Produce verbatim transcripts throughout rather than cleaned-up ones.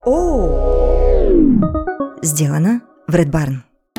О! Сделано в Red Barn.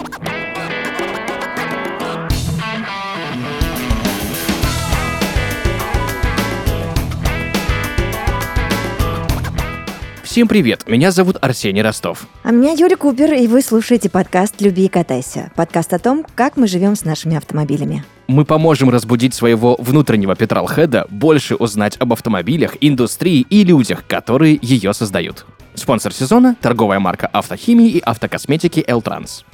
Всем привет, меня зовут Арсений Ростов. А меня Юля Купер, и вы слушаете подкаст «Люби и катайся». Подкаст о том, как мы живем с нашими автомобилями. Мы поможем разбудить своего внутреннего петролхеда, больше узнать об автомобилях, индустрии и людях, которые ее создают. Спонсор сезона – торговая марка автохимии и автокосметики L-Trans.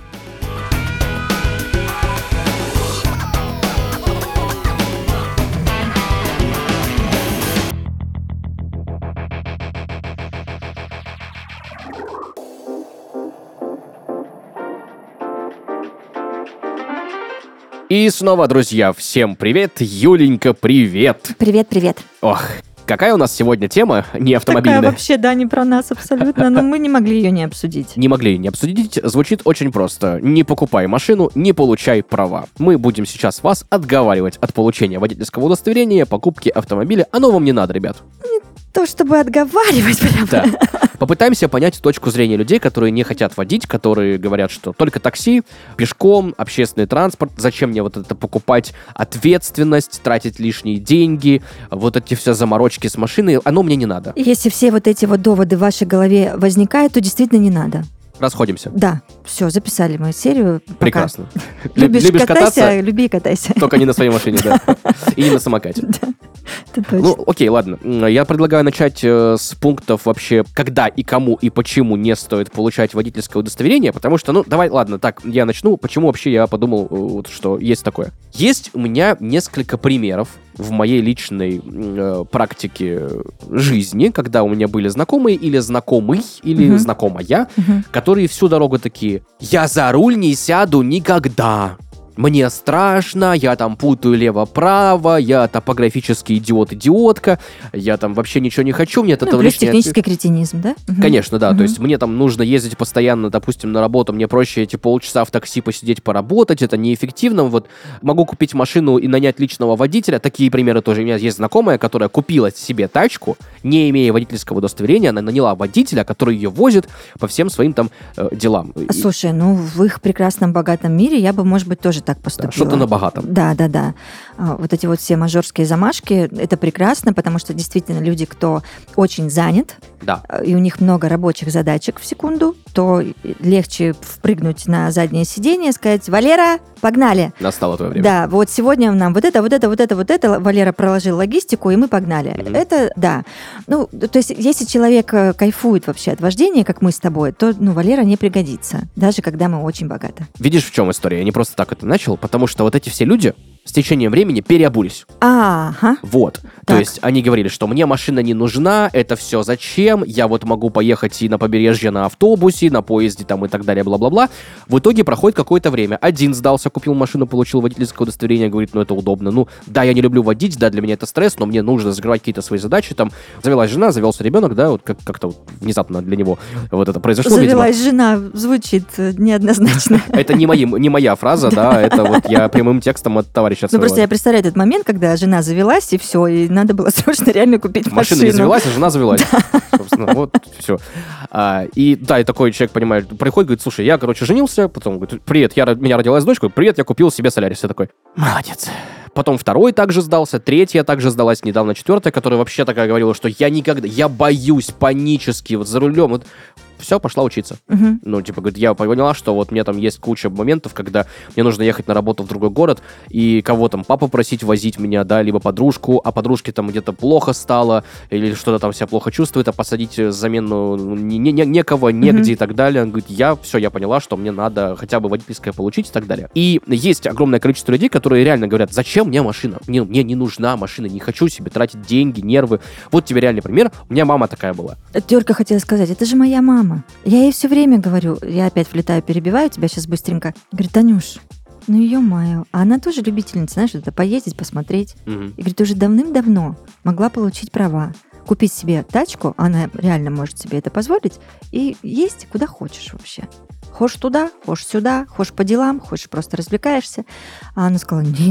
И снова, друзья, всем привет! Юленька, привет! Привет-привет. Ох, какая у нас сегодня тема не автомобильная. Такая вообще, да, не про нас абсолютно, но мы не могли ее не обсудить. Не могли не обсудить, звучит очень просто. Не покупай машину, не получай права. Мы будем сейчас вас отговаривать от получения водительского удостоверения, покупки автомобиля. Оно вам не надо, ребят. То, чтобы отговаривать прям. Да. Попытаемся понять точку зрения людей, которые не хотят водить, которые говорят, что только такси, пешком, общественный транспорт, зачем мне вот это покупать, ответственность, тратить лишние деньги, вот эти все заморочки с машиной, оно мне не надо. Если все вот эти вот доводы в вашей голове возникают, то действительно не надо. Расходимся. Да, все, записали мы серию. Пока. Прекрасно. Любишь, Любишь катайся, кататься? люби и катайся. Только не на своей машине, да. И не на самокате. Да, это точно. Ну, окей, ладно. Я предлагаю начать э, с пунктов вообще, когда и кому и почему не стоит получать водительское удостоверение, потому что, ну, давай, ладно, так, я начну. Почему вообще я подумал, э, вот, что есть такое? Есть у меня несколько примеров в моей личной э, практике жизни, когда у меня были знакомые или знакомый, или Мгм. знакомая, Мгм. которые всю дорогу такие: «Я за руль не сяду никогда. Мне страшно, я там путаю лево-право, я топографический идиот-идиотка, я там вообще ничего не хочу, мне от Ну, этого плюс лишнее...» технический кретинизм, да? Мгм. Конечно, да, Мгм. то есть мне там нужно ездить постоянно, допустим, на работу, мне проще эти полчаса в такси посидеть, поработать, это неэффективно, вот могу купить машину и нанять личного водителя, такие примеры тоже. У меня есть знакомая, которая купила себе тачку, не имея водительского удостоверения, она наняла водителя, который ее возит по всем своим там э, делам. И- Слушай, ну в их прекрасном богатом мире я бы, может быть, тоже так да, поступила. что-то на богатом. Да, да, да. А, Вот эти вот все мажорские замашки, это прекрасно, потому что действительно люди, кто очень занят, Да. а, и у них много рабочих задачек в секунду, то легче впрыгнуть на заднее сиденье, сказать: «Валера, погнали!» Настало твое время. Да, вот сегодня нам вот это, вот это, вот это, вот это. Валера проложил логистику, и мы погнали. Мгм. Это, да. Ну, то есть, если человек э, кайфует вообще от вождения, как мы с тобой, то, ну, Валера не пригодится, даже когда мы очень богаты. Видишь, в чем история? Я не просто так это начал, потому что вот эти все люди с течением времени переобулись. Ага. Вот. То Так. есть они говорили, что мне машина не нужна, это все зачем, я вот могу поехать и на побережье на автобусе, на поезде там и так далее, бла-бла-бла. В итоге проходит какое-то время. Один сдался, купил машину, получил водительское удостоверение, говорит: ну это удобно. Ну да, я не люблю водить, да, для меня это стресс, но мне нужно закрывать какие-то свои задачи. Там завелась жена, завелся ребенок, да, вот как- как-то вот внезапно для него вот это произошло, видимо. Завелась жена, звучит э, неоднозначно. Это не, мои, не моя фраза, да, это вот я прямым текстом от товарища Ну, своего. просто я представляю этот момент, когда жена завелась, и все, и надо было срочно реально купить Машина машину. не завелась, а жена завелась. Собственно, вот все. А, и да, и такой человек, понимает, приходит, говорит: слушай, я, короче, женился, потом говорит: привет, я, ро- у меня родилась дочка, привет, я купил себе Солярис. Я такой: молодец. Потом второй также сдался, третья также сдалась, недавно четвертая, которая вообще такая говорила, что я никогда, я боюсь панически вот за рулем. Вот все, пошла учиться. Мгм. Ну, типа, говорит, я поняла, что вот мне там есть куча моментов, когда мне нужно ехать на работу в другой город, и кого там, папу просить возить меня, да, либо подружку, а подружке там где-то плохо стало, или что-то там себя плохо чувствует, а посадить замену не, не- не- некого, негде Мгм. и так далее. Он говорит: я, все, я поняла, что мне надо хотя бы водительское получить и так далее. И есть огромное количество людей, которые реально говорят: зачем мне машина? Мне, мне не нужна машина, не хочу себе тратить деньги, нервы. Вот тебе реальный пример. У меня мама такая была. Только хотела сказать, это же моя мама. Я ей все время говорю, я опять влетаю, перебиваю тебя сейчас быстренько. Говорит: Танюш, ну ё-моё, а она тоже любительница, знаешь, это поездить, посмотреть. Мгм. И говорит, уже давным-давно могла получить права, купить себе тачку, она реально может себе это позволить, и есть куда хочешь вообще. Хочешь туда, хочешь сюда, хочешь по делам, хочешь просто развлекаешься. А она сказала: нет,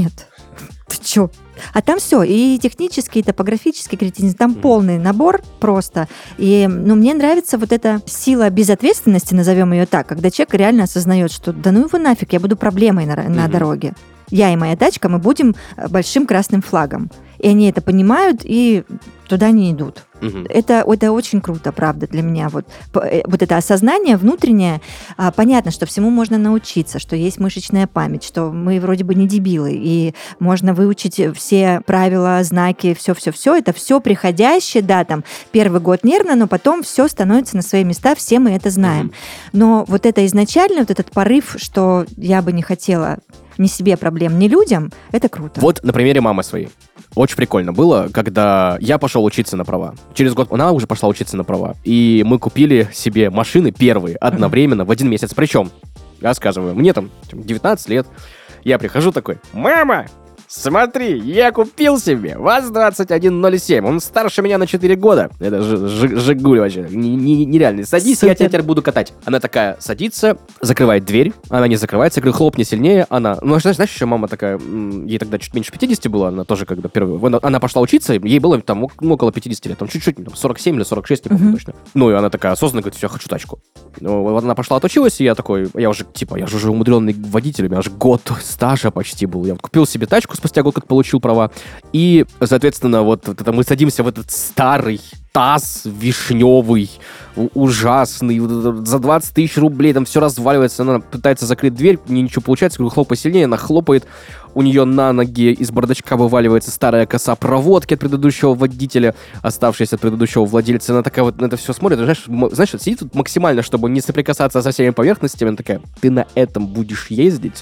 Ты чё? А там все, и технический, и топографический кретинизм, там mm. полный набор просто. И ну, мне нравится вот эта сила безответственности, назовем ее так, когда человек реально осознает, что да ну его нафиг, я буду проблемой на, на mm-hmm. дороге. Я и моя тачка, мы будем большим красным флагом. И они это понимают, и туда не идут. Угу. Это, это очень круто, правда, для меня. Вот, вот это осознание внутреннее. А, понятно, что всему можно научиться, что есть мышечная память, что мы вроде бы не дебилы, и можно выучить все правила, знаки, все-все-все. Это все приходящее, да, там первый год нервно, но потом все становится на свои места, все мы это знаем. Угу. Но вот это изначально, вот этот порыв, что я бы не хотела ни себе проблем, ни людям, это круто. Вот на примере мамы своей. Очень прикольно было, когда я пошел учиться на права. Через год она уже пошла учиться на права. И мы купили себе машины первые одновременно mm-hmm. в один месяц. Причем, рассказываю, мне там девятнадцать лет. Я прихожу такой: мама, смотри, я купил себе ВАЗ двадцать один ноль семь. Он старше меня на четыре года. Это Жигуль вообще. Нереальный. Садись, Супер. Я тебя теперь буду катать. Она такая садится, закрывает дверь. Она не закрывается. Я говорю, хлопни сильнее. Она... Ну, знаешь, знаешь, еще мама такая... Ей тогда чуть меньше пятидесяти было. Она тоже когда первая... Она пошла учиться, ей было там около пятидесяти лет. Там чуть-чуть, там, сорок семь или сорок шесть, не помню uh-huh. точно. Ну, и она такая осознанно говорит, все, я хочу тачку. Ну, вот она пошла отучилась, и я такой... Я уже, типа, я же уже умудренный водитель. У меня аж год стажа почти был. Я купил себе тачку спустя год, как получил права. И, соответственно, вот это мы садимся в этот старый ТАЗ вишневый, ужасный, за двадцать тысяч рублей, там все разваливается, она пытается закрыть дверь, ничего получается, говорю, хлопай сильнее, она хлопает, у нее на ноге из бардачка вываливается старая коса проводки от предыдущего водителя, оставшаяся от предыдущего владельца, она такая вот на это все смотрит, знаешь, знаешь, сидит тут максимально, чтобы не соприкасаться со всеми поверхностями, она такая, ты на этом будешь ездить?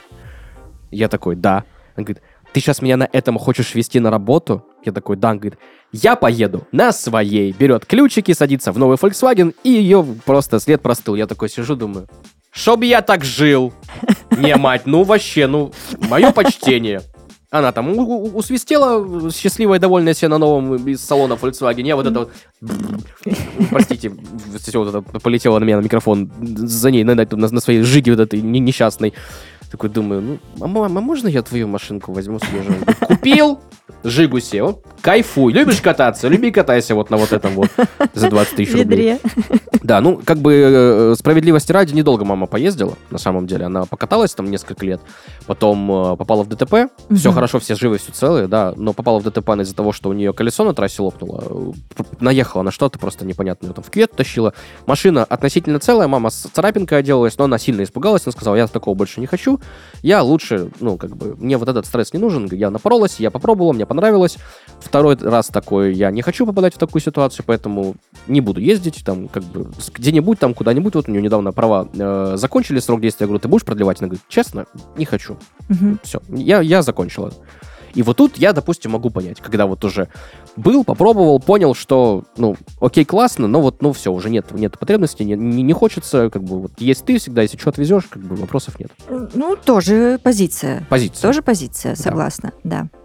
Я такой, да. Она говорит, ты сейчас меня на этом хочешь везти на работу? Я такой, да. Он говорит, я поеду на своей. Берет ключики, садится в новый Volkswagen, и ее просто след простыл. Я такой сижу, думаю, чтоб я так жил. Не, мать, ну вообще, ну, мое почтение. Она там усвистела, счастливая, довольная себе на новом из салона Volkswagen. Я вот это вот... Простите, все вот это полетело на меня на микрофон. За ней, на, на, на своей жиге вот этой несчастной. Такой думаю, ну, а мама, можно я твою машинку возьму себе? Купил, жигу сел, кайфуй. Любишь кататься? Люби катайся вот на вот этом вот за двадцать тысяч рублей. Да, ну, как бы справедливости ради, недолго мама поездила, на самом деле. Она покаталась там несколько лет, потом попала в ДТП. Угу. Все хорошо, все живы, все целые, да, но попала в ДТП из-за того, что у нее колесо на трассе лопнуло. Наехала на что-то просто непонятное, там в кювет тащила. Машина относительно целая, мама с царапинкой отделалась, но она сильно испугалась, она сказала, я такого больше не хочу. Я лучше, ну, как бы, мне вот этот стресс не нужен. Я напоролась, я попробовала, мне понравилось. Второй раз такой, я не хочу попадать в такую ситуацию, поэтому не буду ездить, там, как бы, где-нибудь, там, куда-нибудь. Вот у нее недавно права э, закончили, срок действия. Я говорю, ты будешь продлевать? Она говорит, честно, не хочу. Угу. Все, я, я закончила. И вот тут я, допустим, могу понять, когда вот уже был, попробовал, понял, что, ну, окей, классно, но вот, ну, все, уже нет, нет потребности, не, не, не хочется, как бы, вот, есть ты всегда, если что отвезешь, как бы, вопросов нет. Ну, тоже позиция. Позиция. Тоже позиция, согласна, да. да.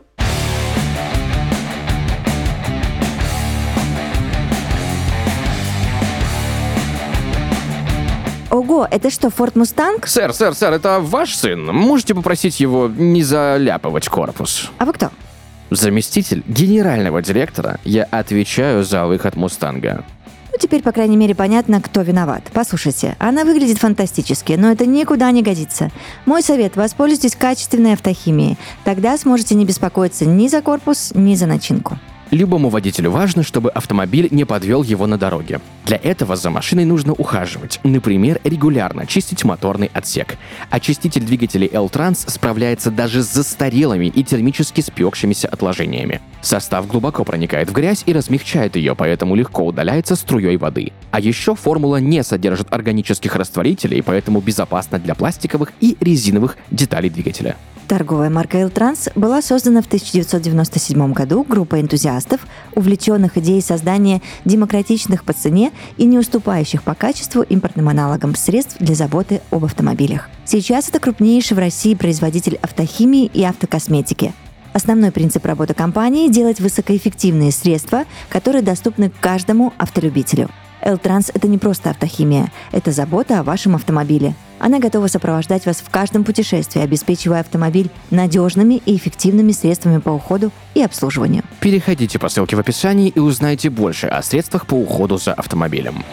Ого, это что, Ford Mustang? Сэр, сэр, сэр, это ваш сын? Можете попросить его не заляпывать корпус? А вы кто? Заместитель генерального директора. Я отвечаю за выход Мустанга. Ну, теперь, по крайней мере, понятно, кто виноват. Послушайте, она выглядит фантастически, но это никуда не годится. Мой совет – воспользуйтесь качественной автохимией. Тогда сможете не беспокоиться ни за корпус, ни за начинку. Любому водителю важно, чтобы автомобиль не подвел его на дороге. Для этого за машиной нужно ухаживать. Например, регулярно чистить моторный отсек. Очиститель двигателей L-Trans справляется даже с застарелыми и термически спекшимися отложениями. Состав глубоко проникает в грязь и размягчает ее, поэтому легко удаляется струей воды. А еще формула не содержит органических растворителей, поэтому безопасна для пластиковых и резиновых деталей двигателя. Торговая марка L-Trans была создана в тысяча девятьсот девяносто седьмом году группой энтузиастов, увлеченных идеей создания демократичных по цене и не уступающих по качеству импортным аналогам средств для заботы об автомобилях. Сейчас это крупнейший в России производитель автохимии и автокосметики. Основной принцип работы компании – делать высокоэффективные средства, которые доступны каждому автолюбителю. L-Trans – это не просто автохимия, это забота о вашем автомобиле. Она готова сопровождать вас в каждом путешествии, обеспечивая автомобиль надежными и эффективными средствами по уходу и обслуживанию. Переходите по ссылке в описании и узнайте больше о средствах по уходу за автомобилем.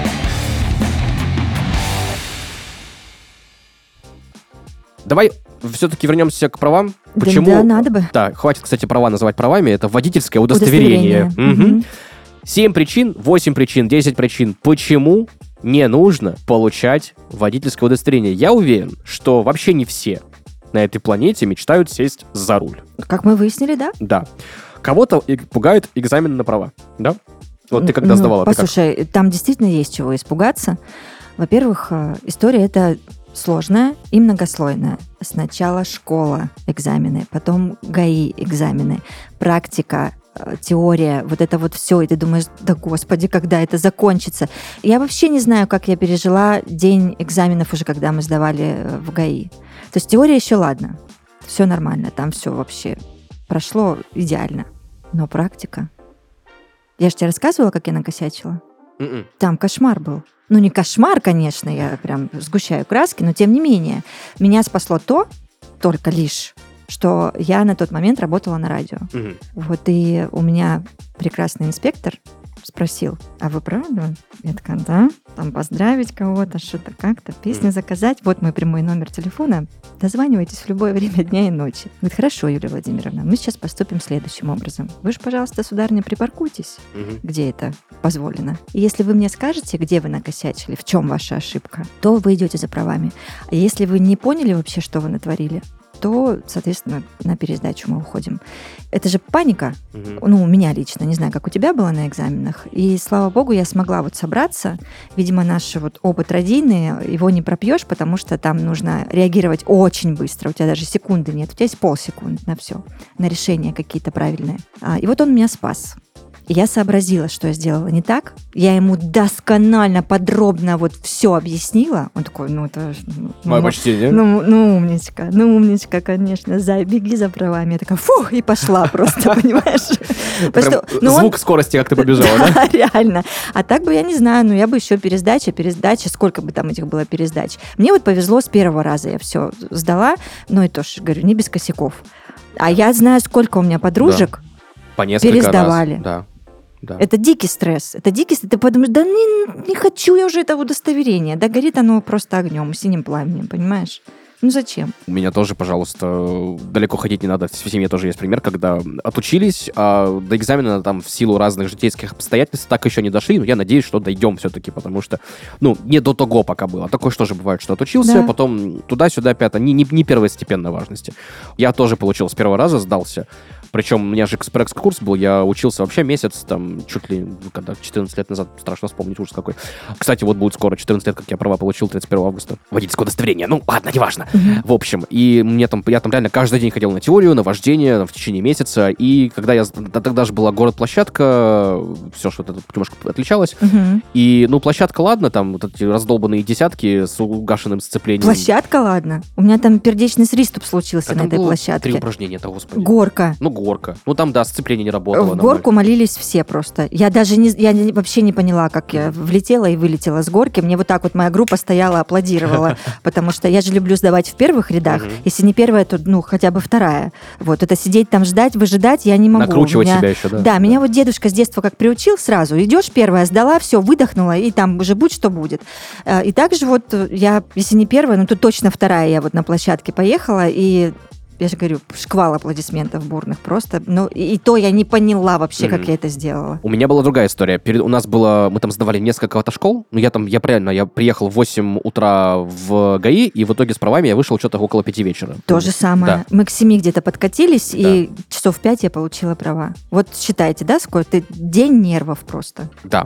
Давай все-таки вернемся к правам. Да, Почему? да, надо бы. Да, хватит, кстати, права называть правами. Это водительское удостоверение. Удостоверение. Угу. Семь причин, восемь причин, десять причин. Почему не нужно получать водительское удостоверение? Я уверен, что вообще не все на этой планете мечтают сесть за руль. Как мы выяснили, да? Да. Кого-то и- пугает экзамен на права, да? Вот ты когда Ну, сдавала, ты как? Послушай, там действительно есть чего испугаться. Во-первых, э, история эта сложная и многослойная. Сначала школа, экзамены, потом ГАИ, экзамены, практика, э, теория, вот это вот все. И ты думаешь, да господи, когда это закончится? Я вообще не знаю, как я пережила день экзаменов уже, когда мы сдавали э, в ГАИ. То есть теория еще ладно, все нормально, там все вообще прошло идеально. Но практика... Я же тебе рассказывала, как я накосячила? М-м. Там кошмар был. Ну, не кошмар, конечно, я прям сгущаю краски, но тем не менее. Меня спасло то, только лишь, что я на тот момент работала на радио. Мгм. Вот и у меня прекрасный инспектор спросил, а вы правда? Я такая, да, там поздравить кого-то, что-то как-то, песню заказать. Вот мой прямой номер телефона. Дозванивайтесь в любое время дня и ночи. Говорит, хорошо, Юлия Владимировна, мы сейчас поступим следующим образом. Вы же, пожалуйста, сударыня, припаркуйтесь, Мгм. где это позволено. И если вы мне скажете, где вы накосячили, в чем ваша ошибка, то вы идете за правами. А если вы не поняли вообще, что вы натворили, то, соответственно, на пересдачу мы уходим. Это же паника. Мгм. Ну, у меня лично, не знаю, как у тебя было на экзаменах. И, слава богу, я смогла вот собраться. Видимо, наш вот опыт радийный, его не пропьешь, потому что там нужно реагировать очень быстро. У тебя даже секунды нет, у тебя есть полсекунды на все, на решения какие-то правильные. А, и вот он меня спас. И я сообразила, что я сделала не так. Я ему досконально, подробно вот все объяснила. Он такой, ну это... ну, Мое ну, почтение. ну, ну, умничка, ну, умничка, конечно, зай, беги за правами. Я такая, фух, и пошла просто, понимаешь? Потому Прям что, ну, он- звук скорости, как ты побежала, да? Да, реально. А так бы, я не знаю, ну, я бы еще пересдача, пересдача, сколько бы там этих было пересдач. Мне вот повезло с первого раза, я все сдала, ну, и тоже, говорю, не без косяков. А я знаю, сколько у меня подружек, По несколько Пересдавали. раз. Да. Да. это дикий стресс, это дикий стресс. Ты подумаешь, да не, не хочу я уже это удостоверение, да горит оно просто огнем, синим пламенем, понимаешь? Ну зачем? У меня тоже, пожалуйста, далеко ходить не надо. В семье тоже есть пример, когда отучились, а до экзамена там в силу разных житейских обстоятельств так еще не дошли. Но я надеюсь, что дойдем все-таки, потому что, ну, не до того пока было. Такое что же бывает, что отучился, Да. потом туда-сюда, пятое, не, не, не первостепенной важности. Я тоже получил с первого раза, сдался. Причем у меня же экспресс-курс был, я учился вообще месяц, там, чуть ли, ну, когда, четырнадцать лет назад, страшно вспомнить, ужас какой. Кстати, вот будет скоро четырнадцать лет, как я права получил, тридцать первого августа. Водительское удостоверение, ну, ладно, неважно. В общем, и мне там, я там реально каждый день ходил на теорию, на вождение в течение месяца, и когда я, тогда же была город-площадка, все что-то немножко отличалось, Мгм. и, ну, площадка, ладно, там вот эти раздолбанные десятки с угашенным сцеплением. Площадка, ладно. У меня там пердечный приступ случился А на там этой было площадке. три упражнения-то, господи. Горка. Ну, горка. Ну, там, да, сцепление не работало. В на горку молились все просто. Я даже не, я не- вообще не поняла, как я влетела и вылетела с горки. Мне вот так вот моя группа стояла, аплодировала, потому что я же люблю сдавать в первых рядах. Мгм. Если не первая, то, ну, хотя бы вторая. Вот, это сидеть там, ждать, выжидать я не могу. Накручивать У меня- себя еще, да? Да, меня вот дедушка с детства как приучил сразу. Идешь первая, сдала, все, выдохнула, и там уже будь что будет. Э, И также вот э, я, если не первая, ну, то точно вторая я вот на площадке поехала, и я же говорю, шквал аплодисментов бурных просто. Ну, и, и то я не поняла вообще, как Мгм. я это сделала. У меня была другая история. Перед, у нас было, мы там сдавали несколько автошкол. Ну, я там, я правильно, я приехал в восемь утра в ГАИ, и в итоге с правами я вышел что-то около пяти вечера. То же самое. Да. Мы к семи где-то подкатились, и часов в пять я получила права. Вот считайте, да, сколько? Ты день нервов просто. Да.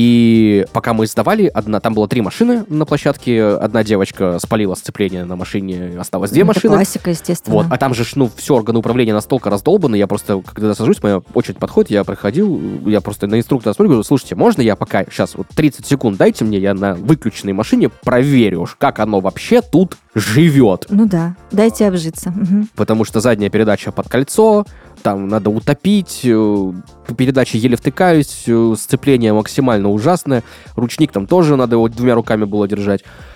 И пока мы сдавали, одна, там было три машины на площадке, одна девочка спалила сцепление на машине, осталось две Это машины. классика, естественно. Вот, а там же, ну, все органы управления настолько раздолбаны, я просто, когда сажусь, моя очередь подходит, я проходил, я просто на инструктора смотрю, говорю, слушайте, можно я пока сейчас вот тридцать секунд дайте мне, я на выключенной машине проверю, как оно вообще тут живет. Ну да, дайте обжиться. Мгм. Потому что задняя передача под кольцо, там надо утопить, э, передачи еле втыкаюсь, э, сцепление максимально ужасное, ручник там тоже надо его двумя руками было держать.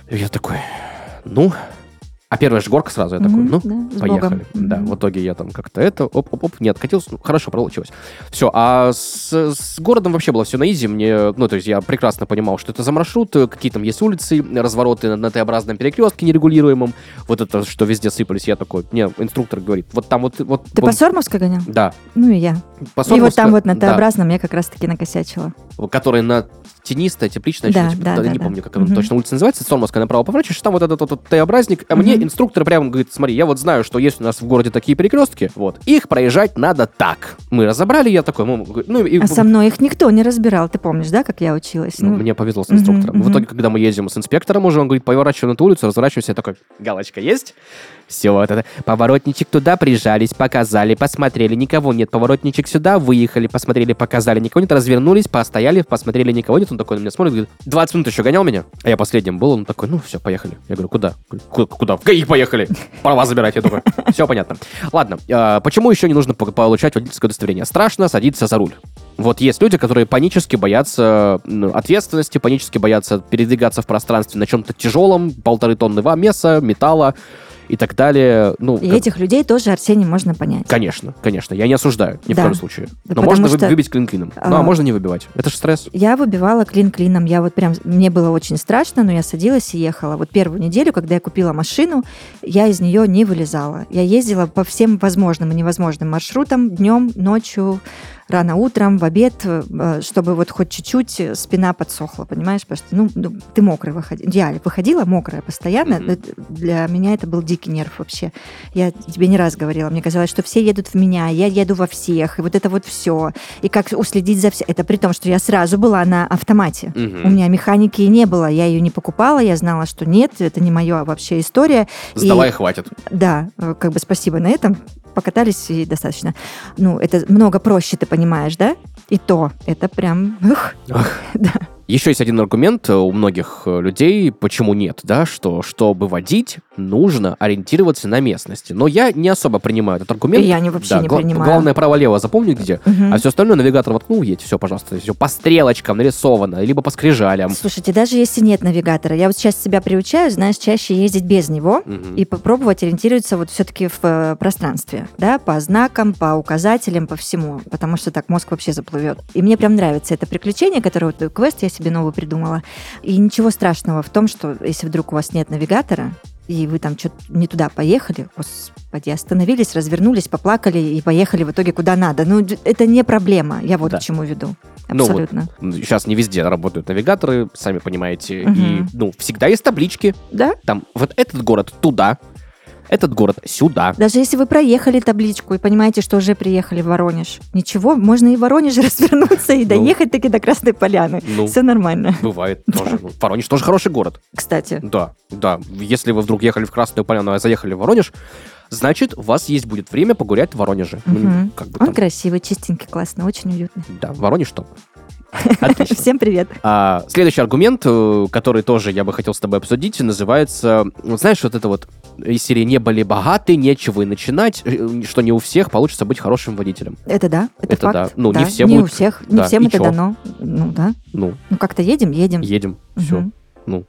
И я такой, ну... А первая же горка сразу, я такой, Мгм, ну, да, с поехали. Богом. Да, Мгм. в итоге я там как-то это, оп-оп-оп, не откатился, ну, хорошо получилось. Все, а с, с городом вообще было все на изи, мне, ну, то есть я прекрасно понимал, что это за маршрут, какие там есть улицы, развороты на Т-образном перекрестке нерегулируемом, вот это, что везде сыпались, я такой, мне инструктор говорит, вот там вот... вот Ты вот, по Сормовской гонял? Да. Ну и я. По И вот там Сормовска- вот на да, Т-образном я как раз-таки накосячила. который на тенистая, тепличная, Да, что-то, да, я да, не да. помню, как она Мгм. точно улица называется, Сормовская направо поворачиваешь, там вот этот вот, вот Т-образник, а мне Мгм. инструктор прямо говорит, смотри, я вот знаю, что есть у нас в городе такие перекрестки, вот, их проезжать надо так. Мы разобрали, я такой, ну, ну, и, А со мной их никто не разбирал, ты помнишь, да, как я училась? ну, Ну, мне повезло с мгм, инструктором. В мгм. итоге, когда мы ездим с инспектором уже, он говорит, поворачивай на ту улицу, разворачивайся, я такой, галочка есть? Все, вот это. Поворотничек туда, прижались, показали, посмотрели, никого нет. Поворотничек сюда, выехали, посмотрели, показали, никого нет. Развернулись, постояли, посмотрели, никого нет. Он такой на меня смотрит, говорит, двадцать минут еще гонял меня. А я последним был, он такой, ну все, поехали. Я говорю, куда? Куда? Куда? В ГАИ поехали. Права забирать. Я такой, все понятно. Ладно, а, почему еще не нужно по- получать водительское удостоверение? Страшно садиться за руль. Вот есть люди, которые панически боятся ну, ответственности, панически боятся передвигаться в пространстве на чем-то тяжелом, полторы тонны веса, металла и так далее. Ну, И как- этих людей тоже, Арсений, можно понять. Конечно, конечно. Я не осуждаю, ни в Да. коем случае. Да Но потому можно вы- что, выбить клин клином. Ну, а а, можно не выбивать. Это же стресс. Я выбивала клин клином. Я вот прям, мне было очень страшно, но я садилась и ехала. Вот первую неделю, когда я купила машину, я из нее не вылезала. Я ездила по всем возможным и невозможным маршрутам, днем, ночью, рано утром, в обед, э, чтобы вот хоть чуть-чуть спина подсохла, понимаешь? Потому что, ну, ну, ты мокрый выходила. Я выходила мокрая постоянно. Мгм. Это- Для меня это был дикий нерв вообще. Я тебе не раз говорила. Мне казалось, что все едут в меня, я еду во всех, и вот это вот все. И как уследить за всем. Это при том, что я сразу была на автомате. Мгм. У меня механики не было, я ее не покупала, я знала, что нет, это не моя вообще история. Сдавай, И- хватит. Да, э, как бы спасибо на этом. Покатались и достаточно. Ну, это много проще, ты понимаешь, да? И то, это прям... ух, да. Еще есть один аргумент э, у многих э, людей, почему нет, да, что чтобы водить, нужно ориентироваться на местности. Но я не особо принимаю этот аргумент. И я не- вообще Да, не гла- принимаю. Главное право-лево запомни где, Мгм. а все остальное навигатор воткнул, едь, все, пожалуйста, все по стрелочкам нарисовано, либо по скрижалям. Слушайте, даже если нет навигатора, я вот сейчас себя приучаю, знаешь, чаще ездить без него Мгм. и попробовать ориентироваться вот все-таки в э, пространстве, да, по знакам, по указателям, по всему, потому что так мозг вообще заплывет. И мне прям нравится это приключение, которое вот э, квест я себе новый придумала. И ничего страшного в том, что если вдруг у вас нет навигатора, и вы там что-то не туда поехали, господи, остановились, развернулись, поплакали и поехали в итоге куда надо. Ну, д- это не проблема, я вот Да. к чему веду. Ну вот, Абсолютно. сейчас не везде работают навигаторы, сами понимаете, и, Мгм. ну, всегда есть таблички, Да? там, вот этот город туда, этот город сюда. Даже если вы проехали табличку и понимаете, что уже приехали в Воронеж, ничего, можно и в Воронеже развернуться и Ну. доехать таки до Красной Поляны. Ну, Все нормально. бывает тоже. Ну, Воронеж тоже хороший город. Кстати, Да, да. Если вы вдруг ехали в Красную Поляну, а заехали в Воронеж, значит, у вас есть будет время погулять в Воронеже. Ну, Мгм. как бы он там- красивый, чистенький, классный, очень уютный. Да, Воронеж топ. Отлично. Всем привет. А, следующий аргумент, э, который тоже я бы хотел с тобой обсудить, называется, ну, знаешь, вот это вот, из серии «Не были богаты, нечего и начинать», э, что не у всех получится быть хорошим водителем. Это да, это, Это да. факт. Ну, не все не будут- у всех, не да, всем и это чё? дано. Ну да. Ну, Ну как-то едем, едем. едем, все. Мгм. Ну,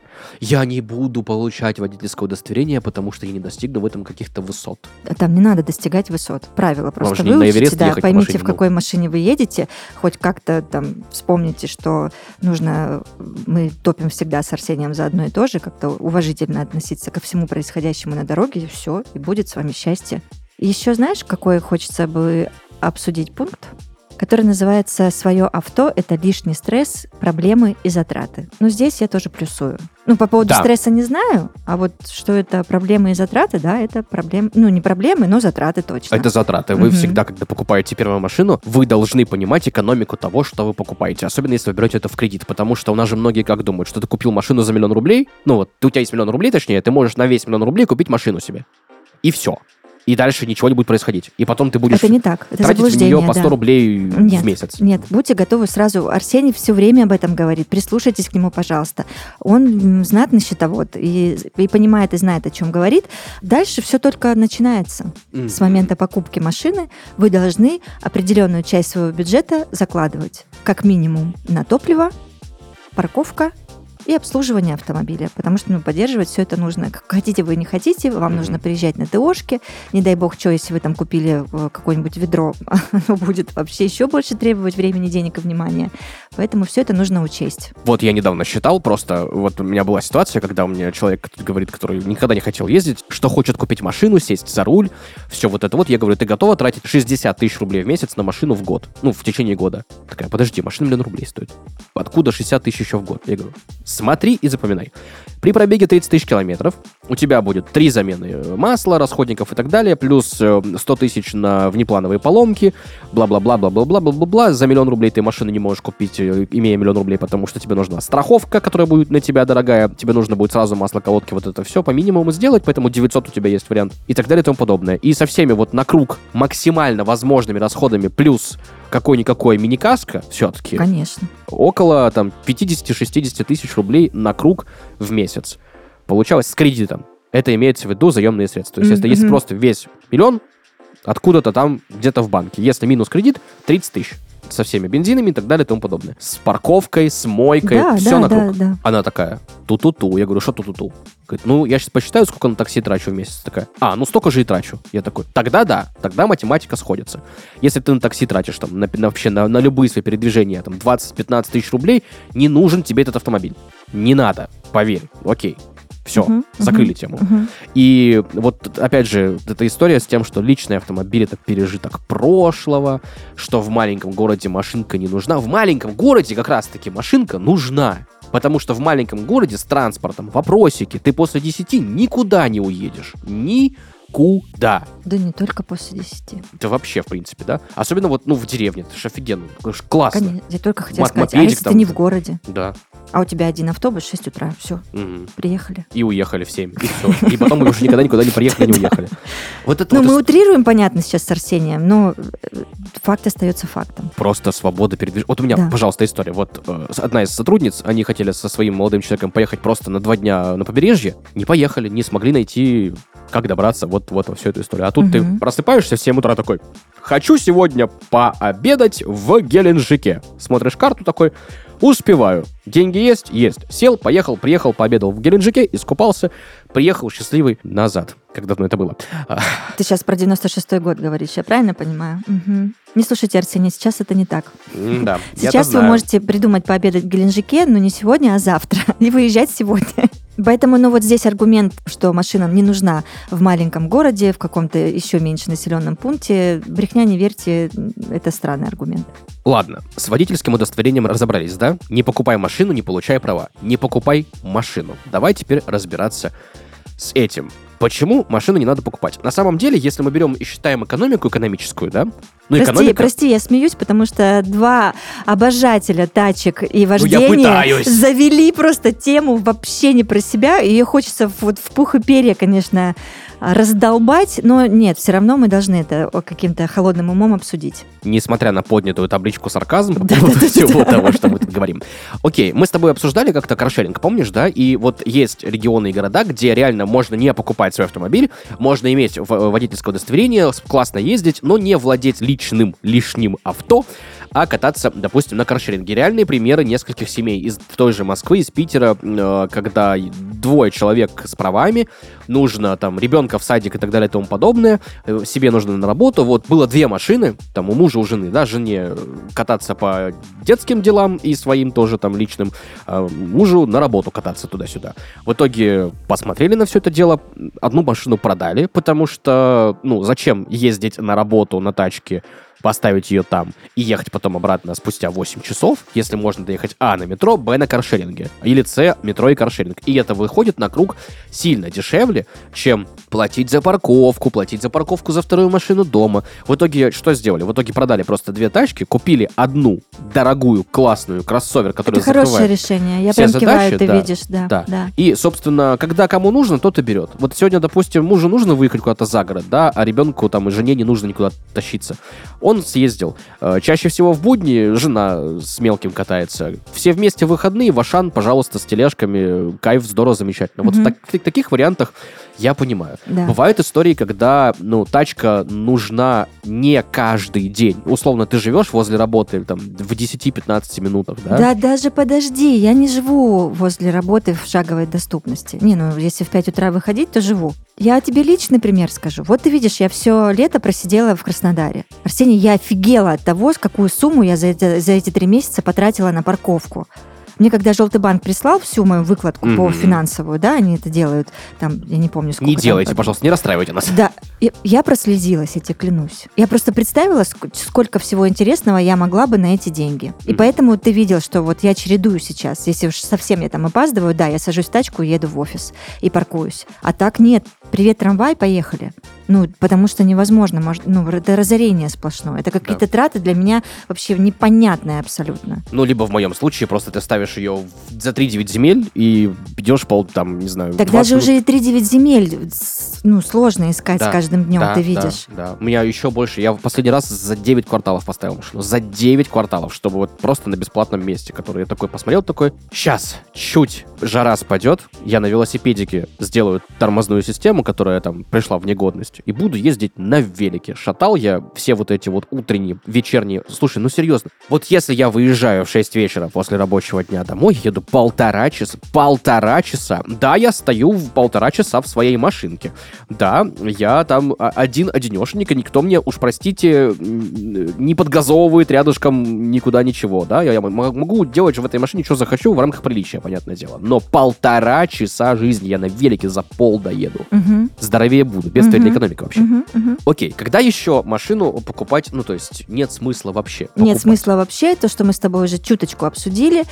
я не буду получать водительское удостоверение, потому что я не достигну в этом каких-то высот. А Там не надо достигать высот. Правила просто же не на выучите, Эверест да, ехать на поймите, машине, в ну. какой машине вы едете, хоть как-то там вспомните, что нужно, мы топим всегда с Арсением за одно и то же, как-то уважительно относиться ко всему происходящему на дороге, и все, и будет с вами счастье. Еще знаешь, какой хочется бы обсудить пункт? Который называется «Свое авто – это лишний стресс, проблемы и затраты». Ну, здесь я тоже плюсую. Ну, по поводу Да. стресса не знаю, а вот что это проблемы и затраты, да, это проблемы, ну, не проблемы, но затраты точно. Это затраты. Вы Мгм. всегда, когда покупаете первую машину, вы должны понимать экономику того, что вы покупаете. Особенно, если вы берете это в кредит. Потому что у нас же многие как думают, что ты купил машину за миллион рублей. Ну вот, ты- у тебя есть миллион рублей, точнее, ты можешь на весь миллион рублей купить машину себе. И все. И дальше ничего не будет происходить. И потом ты будешь Это не так, это тратить в заблуждение, нее по сто да. рублей Нет. в месяц. Нет, будьте готовы сразу. Арсений все время об этом говорит. Прислушайтесь к нему, пожалуйста. Он м, знатный счетовод и, и понимает и знает, о чем говорит. Дальше все только начинается. Мгм. С момента покупки машины вы должны определенную часть своего бюджета закладывать. Как минимум на топливо, парковка и обслуживание автомобиля, потому что ну, поддерживать все это нужно. Как хотите вы, не хотите, вам mm-hmm. нужно приезжать на ТОшки. Не дай бог, что, если вы там купили какое-нибудь ведро, оно будет вообще еще больше требовать времени, денег и внимания. Поэтому все это нужно учесть. Вот я недавно считал, просто вот у меня была ситуация, когда у меня человек говорит, который никогда не хотел ездить, что хочет купить машину, сесть за руль, все вот это вот. Я говорю, ты готова тратить шестьдесят тысяч рублей в месяц на машину в год? Ну, в течение года. Такая, подожди, машина миллион рублей стоит. Откуда шестьдесят тысяч еще в год? Я говорю, смотри и запоминай. При пробеге тридцать тысяч километров у тебя будет три замены масла, расходников и так далее, плюс сто тысяч на внеплановые поломки, бла-бла-бла-бла-бла-бла-бла-бла. За миллион рублей ты машину не можешь купить, имея миллион рублей, потому что тебе нужна страховка, которая будет на тебя дорогая, тебе нужно будет сразу масло, колодки, вот это все по минимуму сделать, поэтому девятьсот у тебя есть вариант, и так далее и тому подобное. И со всеми вот на круг максимально возможными расходами плюс какой-никакой мини-каска все-таки. Конечно. Около там пятьдесят-шестьдесят тысяч рублей на круг в месяц. Получалось с кредитом. Это имеется в виду заемные средства. То есть, mm-hmm. если, если просто весь миллион, откуда-то там где-то в банке. Если минус кредит, тридцать тысяч. Со всеми бензинами и так далее и тому подобное. С парковкой, с мойкой, да, все да, на круг. Да, да. Она такая, ту-ту-ту. Я говорю, что ту-ту-ту? Говорит, ну, я сейчас посчитаю, сколько на такси трачу в месяц. Такая, а, ну, столько же и трачу. Я такой, тогда да, тогда математика сходится. Если ты на такси тратишь там на, на, вообще на, на любые свои передвижения там двадцать-пятнадцать тысяч рублей, не нужен тебе этот автомобиль. Не надо, поверь. Окей. Все, uh-huh, закрыли uh-huh, тему. Uh-huh. И вот, опять же, эта история с тем, что личный автомобиль — это пережиток прошлого, что в маленьком городе машинка не нужна. В маленьком городе как раз-таки машинка нужна. Потому что в маленьком городе с транспортом вопросики. Ты после десяти никуда не уедешь. Никуда. Да не только после десяти. Это вообще, в принципе, да? Особенно вот, ну, в деревне. Это же офигенно. Классно. Конечно. Я только хотела Мат- сказать, мопедик а если там... ты не в городе? Да. А у тебя один автобус, шесть утра, все, угу. приехали. И уехали в семь, и все. И потом мы уже никогда никуда не приехали, не уехали. Вот это ну, вот мы ис... утрируем, понятно, сейчас с Арсением, но факт остается фактом. Просто свобода передвижения. Вот у меня, да. пожалуйста, история. Вот э, одна из сотрудниц, они хотели со своим молодым человеком поехать просто на два дня на побережье, не поехали, не смогли найти, как добраться вот, вот во всю эту историю. А тут угу. ты просыпаешься в семь утра такой, хочу сегодня пообедать в Геленджике. Смотришь карту такой, успеваю. Деньги есть? Есть. Сел, поехал, приехал, пообедал в Геленджике, искупался, приехал счастливый назад. Как давно это было? Ты сейчас про девяносто шестой год говоришь, я правильно понимаю? Угу. Не слушайте, Арсений, сейчас это не так. Да, сейчас вы можете придумать пообедать в Геленджике, но не сегодня, а завтра. И выезжать сегодня. Поэтому, ну вот здесь аргумент, что машина не нужна в маленьком городе, в каком-то еще меньше населенном пункте, брехня, не верьте, это странный аргумент. Ладно, с водительским удостоверением разобрались, да? Не покупай машину, не получай права. Не покупай машину. Давай теперь разбираться с этим. Почему машину не надо покупать? На самом деле, если мы берем и считаем экономику экономическую, да? Ну, прости, экономика... прости, я смеюсь, потому что два обожателя тачек и вождения ну, завели просто тему вообще не про себя. Ее хочется вот в пух и перья, конечно, раздолбать, но нет, все равно мы должны это каким-то холодным умом обсудить. Несмотря на поднятую табличку сарказма по поводу всего того, что мы тут говорим. Окей, мы с тобой обсуждали как-то каршеринг, помнишь, да? И вот есть регионы и города, где реально можно не покупать свой автомобиль, можно иметь водительское удостоверение, классно ездить, но не владеть личным лишним авто, а кататься, допустим, на каршеринге. Реальные примеры нескольких семей из той же Москвы, из Питера, когда двое человек с правами, нужно там ребенка в садик и так далее и тому подобное, себе нужно на работу. Вот было две машины, там у мужа, у жены, да, жене кататься по детским делам и своим тоже там личным, а мужу на работу кататься туда-сюда. В итоге посмотрели на все это дело, одну машину продали, потому что, ну, зачем ездить на работу на тачке, поставить ее там и ехать потом обратно спустя восемь часов, если можно доехать а. на метро, б. на каршеринге, или с. метро и каршеринг. И это выходит на круг сильно дешевле, чем платить за парковку, платить за парковку за вторую машину дома. В итоге что сделали? В итоге продали просто две тачки, купили одну дорогую, классную кроссовер, который это закрывает хорошее решение. Я все прям задачи, киваю, ты да, видишь, да, да. да. И, собственно, когда кому нужно, тот и берет. Вот сегодня, допустим, мужу нужно выехать куда-то за город, да, а ребенку там и жене не нужно никуда тащиться. Он он съездил. Э, чаще всего в будни жена с мелким катается. Все вместе в выходные, в Ашан, пожалуйста, с тележками. Кайф, здорово, замечательно. Вот mm-hmm. в, так, в таких вариантах я понимаю. Да. Бывают истории, когда, ну, тачка нужна не каждый день. Условно, ты живешь возле работы там, в десять-пятнадцать минутах, да? Да, даже подожди, я не живу возле работы в шаговой доступности. Не, ну, если в пять утра выходить, то живу. Я тебе личный пример скажу. Вот ты видишь, я все лето просидела в Краснодаре. Арсений, я офигела от того, какую сумму я за эти, за эти три месяца потратила на парковку. Мне когда Желтый банк прислал всю мою выкладку mm-hmm. по финансовую, да, они это делают, там, я не помню, сколько. Не делайте, там, пожалуйста, не расстраивайте нас. Да, я, я прослезилась, я тебе клянусь. Я просто представила, сколько всего интересного я могла бы на эти деньги. И mm-hmm. поэтому ты видел, что вот я чередую сейчас. Если уж совсем я там опаздываю, да, я сажусь в тачку и еду в офис и паркуюсь. А так нет. Привет, трамвай, поехали. Ну, потому что невозможно, может, ну, это разорение сплошное. Это какие-то да. траты для меня вообще непонятные абсолютно. Ну, либо в моем случае просто ты ставишь ее за три-девять земель и идешь по, там, не знаю, так даже минут. Уже и три-девять земель, ну, сложно искать да, с каждым днем, да, ты видишь. Да, да, у меня еще больше. Я в последний раз за девять кварталов поставил машину. За девять кварталов, чтобы вот просто на бесплатном месте, который я такой посмотрел, такой, сейчас, чуть жара спадет, я на велосипедике сделаю тормозную систему, которая там пришла в негодность, и буду ездить на велике. Шатал я все вот эти вот утренние, вечерние... Слушай, ну серьезно, вот если я выезжаю в шесть вечера после рабочего дня домой, еду полтора часа, полтора часа, да, я стою в полтора часа в своей машинке, да, я там один-одинешенек, и никто мне, уж простите, не подгазовывает рядышком никуда ничего, да, я могу делать же в этой машине, что захочу, в рамках приличия, понятное дело, но полтора часа жизни я на велике за пол доеду. Угу. Здоровее буду, без uh-huh. для экономики вообще. Uh-huh. Uh-huh. Окей, когда еще машину покупать, ну, то есть нет смысла вообще покупать? Нет смысла вообще, то, что мы с тобой уже чуточку обсудили,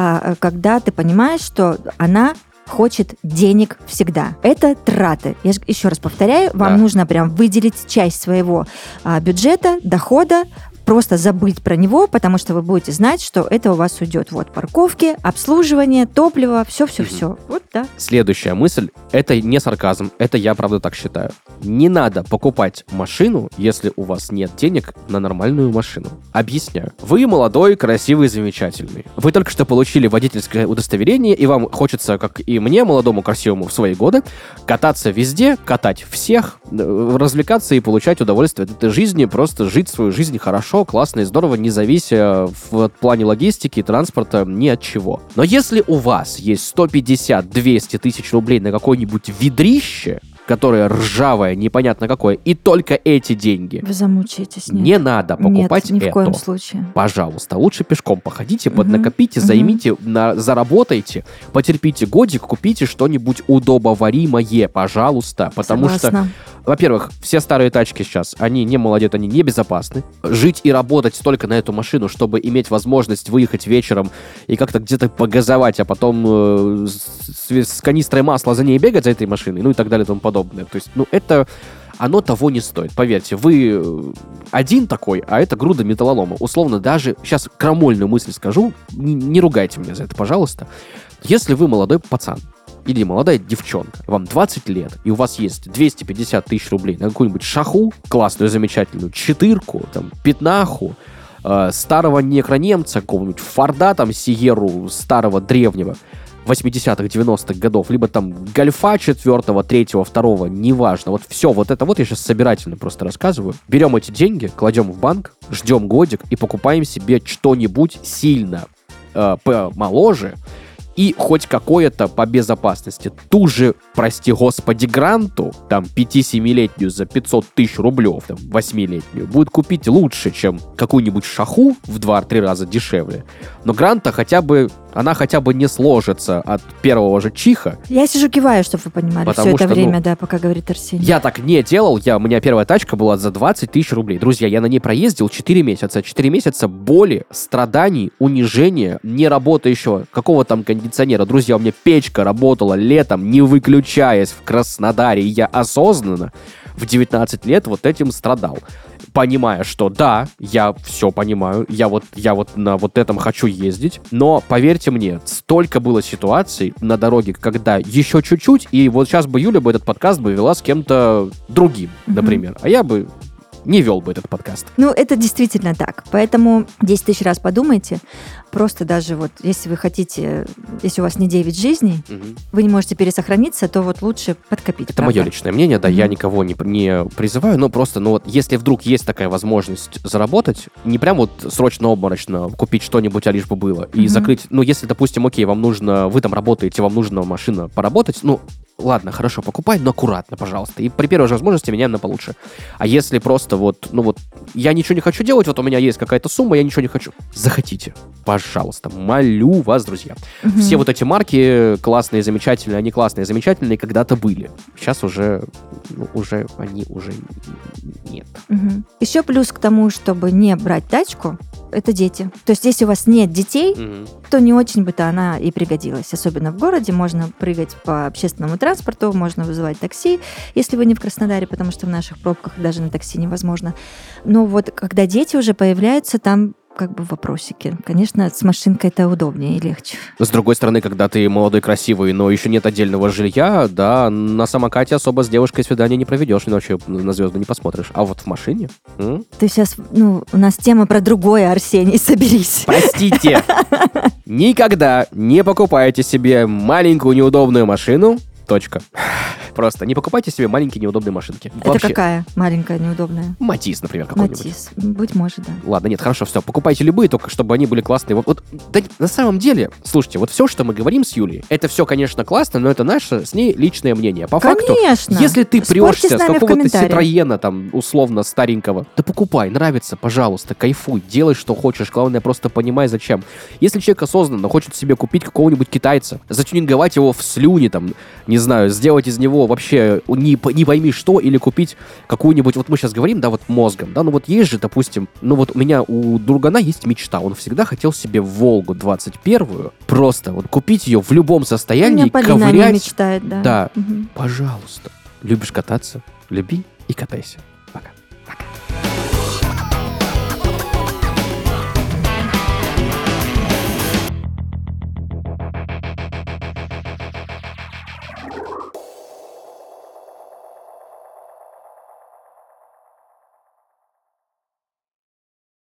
когда ты понимаешь, что она хочет денег всегда. Это траты. Я еще раз повторяю, вам да. нужно прям выделить часть своего бюджета, дохода, просто забыть про него, потому что вы будете знать, что это у вас уйдет. Вот парковки, обслуживание, топливо, все-все-все. Mm-hmm. Вот, да. Следующая мысль, это не сарказм, это я, правда, так считаю. Не надо покупать машину, если у вас нет денег на нормальную машину. Объясняю. Вы молодой, красивый, замечательный. Вы только что получили водительское удостоверение, и вам хочется, как и мне, молодому, красивому в свои годы, кататься везде, катать всех, развлекаться и получать удовольствие от этой жизни, просто жить свою жизнь хорошо, классно и здорово, не завися в плане логистики и транспорта ни от чего. Но если у вас есть сто пятьдесят - двести тысяч рублей на какое-нибудь ведрище, которое ржавое, непонятно какое, и только эти деньги. Вы замучаетесь. Нет. Не надо покупать нет, ни это. в коем случае. Пожалуйста, лучше пешком походите, угу, поднакопите, угу. займите, на, заработайте, потерпите годик, купите что-нибудь удобоваримое, пожалуйста. Потому Согласна. что, во-первых, все старые тачки сейчас, они не молодец, они не безопасны. Жить и работать только на эту машину, чтобы иметь возможность выехать вечером и как-то где-то погазовать, а потом э, с, с канистрой масла за ней бегать, за этой машиной, ну и так далее и тому подобное. То есть, ну, это... Оно того не стоит. Поверьте, вы один такой, а это груда металлолома. Условно, даже... Сейчас крамольную мысль скажу, не, не ругайте меня за это, пожалуйста. Если вы молодой пацан, или молодая девчонка, вам двадцать лет, и у вас есть двести пятьдесят тысяч рублей на какую-нибудь шаху, классную, замечательную, четырку, там, пятнаху, э, старого некронемца, какого-нибудь Форда, там, Сиеру, старого, древнего, восьмидесятых, девяностых годов, либо там гольфа четвертого, третьего, второго, неважно. Вот все, вот это вот я сейчас собирательно просто рассказываю. Берем эти деньги, кладем в банк, ждем годик и покупаем себе что-нибудь сильно э, помоложе и хоть какое-то по безопасности. Ту же, прости господи, Гранту, там, пяти-семилетнюю за пятьсот тысяч рублев, там, восьмилетнюю, будет купить лучше, чем какую-нибудь шаху в два-три раза дешевле. Но Гранта хотя бы, она хотя бы не сложится от первого же чиха. Я сижу киваю, чтобы вы понимали, все это что, время, ну, да, пока говорит Арсений. Я так не делал, я, у меня первая тачка была за двадцать тысяч рублей. Друзья, я на ней проездил четыре месяца. четыре месяца боли, страданий, унижения, не работающего, какого там кондиционера. Друзья, у меня печка работала летом, не выключаясь в Краснодаре, и я осознанно в девятнадцать лет вот этим страдал. Понимая, что да, я все понимаю, я вот, я вот на вот этом хочу ездить, но поверьте мне, столько было ситуаций на дороге, когда еще чуть-чуть, и вот сейчас бы Юля бы этот подкаст бы вела с кем-то другим, mm-hmm. например, а я бы не вел бы этот подкаст. Ну, это действительно так. Поэтому десять тысяч раз подумайте. Просто даже вот, если вы хотите, если у вас не девять жизней, Угу. вы не можете пересохраниться, то вот лучше подкопить. Это правда? мое личное мнение, да, Мгм. я никого не, не призываю, но просто, ну вот, если вдруг есть такая возможность заработать, не прям вот срочно-обморочно купить что-нибудь, а лишь бы было, и Мгм. закрыть, ну, если, допустим, окей, вам нужно, вы там работаете, вам нужна машина поработать, ну, ладно, хорошо, покупай, но аккуратно, пожалуйста, и при первой же возможности меняем на получше. А если просто вот, ну вот, я ничего не хочу делать, вот у меня есть какая-то сумма, я ничего не хочу. Захотите, пожалуйста, молю вас, друзья. Мгм. Все вот эти марки классные, замечательные, они классные, замечательные, когда-то были. Сейчас уже, ну, уже они уже нет. Мгм. Еще плюс к тому, чтобы не брать тачку, это дети. То есть, если у вас нет детей, Мгм. то не очень бы-то она и пригодилась. Особенно в городе можно прыгать по общественному транспорту, можно вызывать такси, если вы не в Краснодаре, потому что в наших пробках даже на такси невозможно. Но вот когда дети уже появляются, там как бы вопросики. Конечно, с машинкой это удобнее и легче. С другой стороны, когда ты молодой, красивый, но еще нет отдельного жилья, да, на самокате особо с девушкой свидания не проведешь, иначе на звезды не посмотришь. А вот в машине? М? Ты сейчас, ну, у нас тема про другое, Арсений, соберись. Простите, никогда не покупайте себе маленькую неудобную машину. Точка. Просто не покупайте себе маленькие неудобные машинки. Это какая маленькая, неудобная? Матис, например, какой-нибудь. Матис. Быть может, да. Ладно, нет, хорошо, все, покупайте любые, только чтобы они были классные. Вот, вот, да, на самом деле, слушайте, вот все, что мы говорим с Юлей, это все, конечно, классно, но это наше с ней личное мнение. По факту, Конечно. если ты Спорьте прешься с с, нами в какого-то комментариях. Ситроена, там, условно, старенького, да покупай, нравится, пожалуйста, кайфуй, делай, что хочешь, главное, просто понимай, зачем. Если человек осознанно хочет себе купить какого-нибудь китайца, затюнинговать его в слюни, там, не знаю, сделать из него вообще не, по- не пойми что, или купить какую-нибудь, вот мы сейчас говорим, да, вот мозгом, да, ну вот есть же, допустим, ну вот у меня, у другана есть мечта, он всегда хотел себе Волгу двадцать первую, просто вот купить ее в любом У состоянии, меня Полина о ней ковырять. мечтает, да. Да. Мгм. Пожалуйста, любишь кататься, люби и катайся.